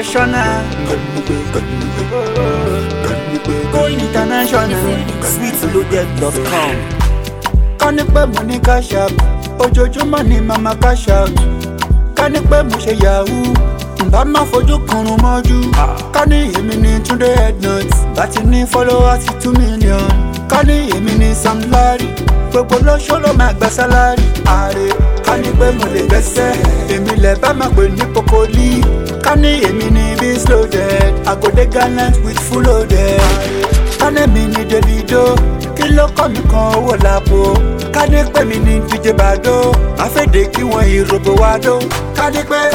professional. Going international. Sweetloaded.com. Ká ní pé mo ní cash out, ojoojúmọ́ ni màmá cash out. Ká ní pé mo ṣe yahoo, ǹbá má fojú kanrun mọ́jú. Ká ní èmi ní Túndé Headnut, láti ní followers 2 million. Ká ní èmi ní Sam Larry, gbogbo lóṣó ló máa gba sálárì. Ààrẹ ká ní pé mo lè gbẹ́sẹ̀, èmi lẹ̀ bá máa pè ní Popoli. Ká ní èmi ní Biz Loaded, I go dey gallant with full loaded. Ká ní èmi ní Davido, kí ló kọ́ mi kan owó lápò. Ká ní pé mi ní DJ Bado, àfẹ́dé kí wọ́n ìròbó wá dó. Ká ní pé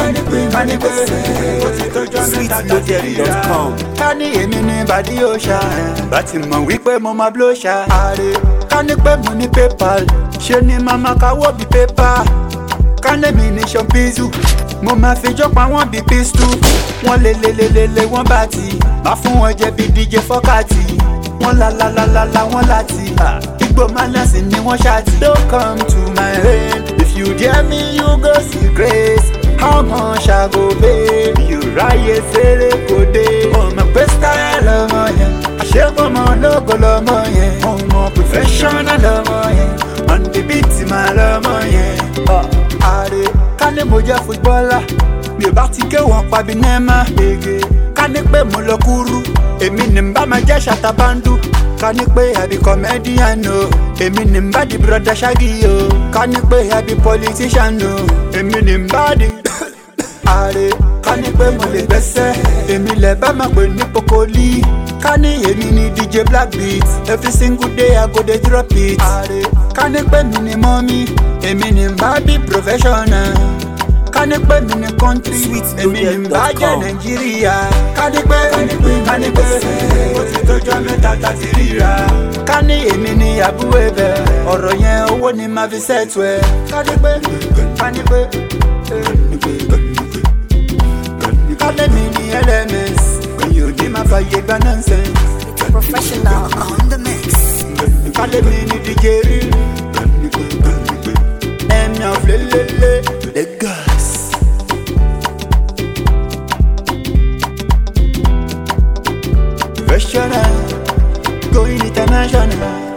ó ti tọ́jọ́ mẹ́ta tàbí ríra. Ká ní èmi ní Badi Osha, bá ti mọ̀ wípé mo máa blow ṣá. Ààrẹ ká ní pé mo ní PayPal, ṣe ni màmá káwọ́ bí pépà. Ká ní mi ní Ṣọ́pízù, mo máa fi jọ́pá wọn bí pistol. Wọ́n lé wọ́n bá ti, má fún wọn jẹ bí DJ Fọ́kàtì. Wọ́n la wọ́n láti, Igbo manners ni wọ́n ṣáàtì. Don't come to my hand, if you dare me you go see grace. How much I go pay? You ráyè ṣeré kò dé. Ọmọ pé style lọmọ yẹn, àṣepọ̀mọ́ lógo lọmọ yẹn. Ọmọ professional lọmọ yẹn, on the beat máa lọmọ yẹn. Ààrẹ ká ní mo jẹ́ footballer, mi ò bá ti ké wọn pa bí Neymar. Ká ní pé mo lọ kúrú, èmi ní bá máa jẹ́ ṣàtàbándù. Ká ní pé àbí comedian o, èmi ní bá di brother Shaggy o. Ká ní pé àbí politician o, èmi ní bá di. Ààrẹ ká ní pé mo lè gbẹ́sẹ̀, èmi lẹ̀ bá máa pè ní Popoli. Ká ní èmi ní DJ Blackbeat, every single day I go dey drop it. Ààrẹ ká ní pé mi ní mọ́mí, èmi ní bá bí professional. Ká ní pé mi ní country, èmi ní bá jẹ́ Nàìjíríà. Ká ní pé ó ti tọ́jọ́ mẹ́ta tàbí ríra. Ká ní èmi ní àbúrò ẹ̀bẹ̀, ọ̀rọ̀ yẹn owó ni màá fi ṣètò ẹ̀. Ká ní pé ká ní mi ní LMS, èyí ò ní máa fàyè gba nonsense. It's a professional on the mix. Ká ní mi ní DJ Real, ẹ̀mí àflélélé, Lagos. Professional, going international.